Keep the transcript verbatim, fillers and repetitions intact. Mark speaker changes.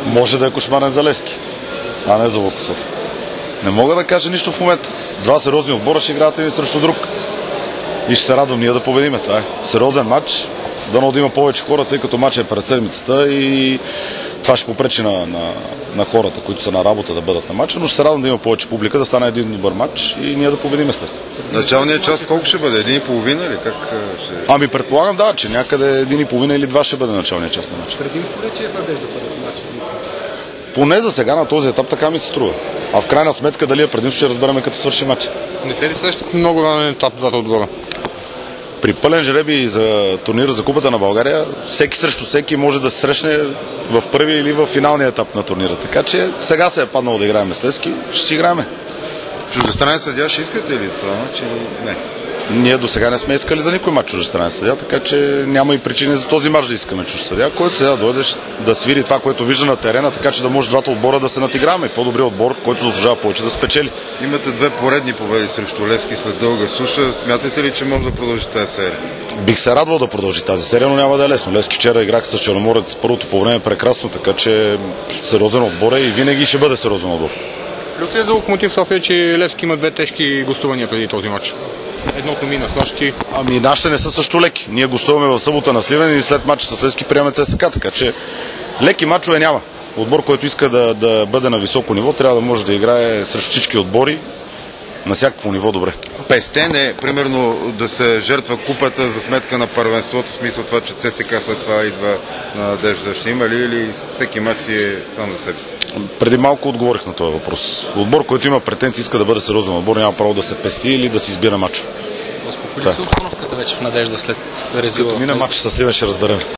Speaker 1: може да е кошмарен за Левски, а не за Лукасов. Не мога да кажа нищо в момента. Два сериозни отбора ще играят един срещу друг. И ще се радвам ние да победиме. Това е сериозен матч. Дано да има повече хора, тъй като матчът е през седмицата и това ще попречи на, на, на хората, които са на работа, да бъдат на матча, но ще се радвам да има повече публика, да стане един добър матч и ние да победим естествено.
Speaker 2: Началният час колко ще бъде? Един и половина или как ще...
Speaker 1: Ами предполагам да, че някъде един и половина или два ще бъде началният час на матча.
Speaker 3: Предимство ли, че е надежда да бъде матч?
Speaker 1: Поне за сега на този етап така ми се струва. А в крайна сметка дали е предимство ще разберем като свърши матча.
Speaker 3: Не се ли срещат много ранен етап двата отбора?
Speaker 1: При пълен жребий за турнира за Купата на България, всеки срещу всеки може да се срещне в първи или в финалния етап на турнира. Така че сега се е паднало да играем с Левски, ще си играем.
Speaker 2: Чуждестранен съдия ще искате ли това матч или не?
Speaker 1: Ние до сега не сме искали за никой матч чуждестранен съдия, така че няма и причини за този матч да искаме чужд съдия, който сега дойде да свири това, което вижда на терена, така че да може двата отбора да се натиграме. И по-добрият отбор, който заслужава повече да спечели.
Speaker 2: Имате две поредни победи срещу Левски след дълга суша. Смятате ли, че може да продължи тази серия?
Speaker 1: Бих се радвал да продължи тази серия, но няма да е лесно. Левски вчера играх с Черноморец първото по време прекрасно, така че сериозен отбор е и винаги ще бъде сериозен отбор.
Speaker 3: Плюс ли е за Локомотив София, че Левски има две тежки гостувания преди този матч? Едното мина с нощи.
Speaker 1: Ами нашите не са също леки. Ние гостуваме в събота на Сливен и след матча с Левски приемаме ЦСКА, така че леки мачове няма. Отбор, който иска да, да бъде на високо ниво, трябва да може да играе срещу всички отбори на всякакво ниво добре.
Speaker 2: Пестен е, примерно, да се жертва купата за сметка на първенството, в смисъл това, че ЦСКА след това идва на надежда. Ще има ли или всеки мач си е сам за себе си?
Speaker 1: Преди малко отговорих на този въпрос. Отбор, който има претенции, иска да бъде сериозен отбор, няма право да се пести или да си избира матча.
Speaker 4: Успокои се обстановката вече в надежда след резила.
Speaker 1: Като мина матч с Сливен ще разберем.